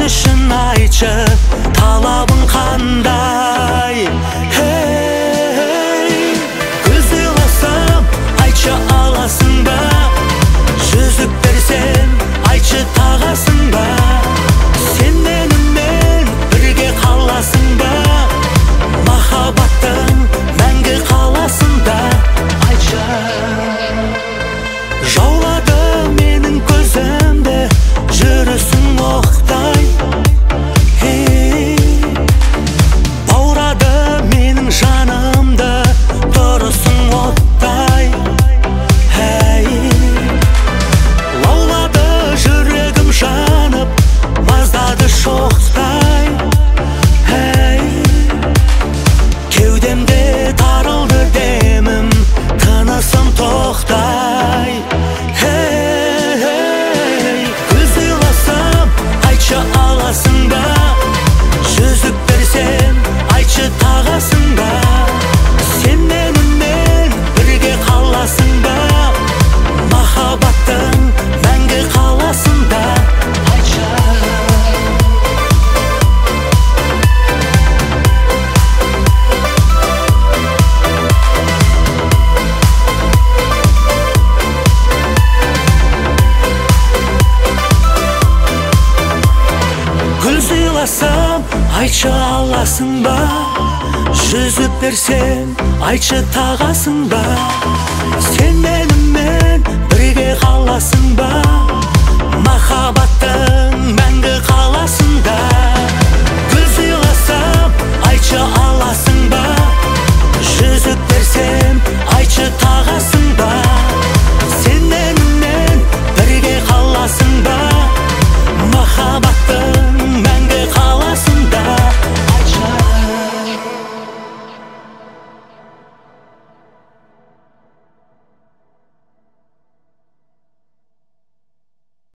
үшін айтшы, талабың қандай? Гүл сыйласам, айтшы аласың ба? Жүзік берсем, айтшы тағасың ба? Сен менімен бірге қаласың ба? Махаббаттың мәңгі қаласың да? Айтшы. Жаулады менің көзімді жүрісің оқтай, баурады менің жанымды тұрысың оттай. Лаулады жүрегім жанып, маздады шоқтай. Кеудемде тарылды демім, тынысым тоқтай. Гүл сыйласам, айтшы аласың ба? Жүзік берсем, айтшы тағасың ба? Сен менімен бірге қаласың ба? Махаббаттың мәңгі қаласың да? Айтшы. Гүл сыйласам, айтшы аласың ба? Жүзік берсем, айтшы тағасың ба? Сен менімен бірге қаласың ба?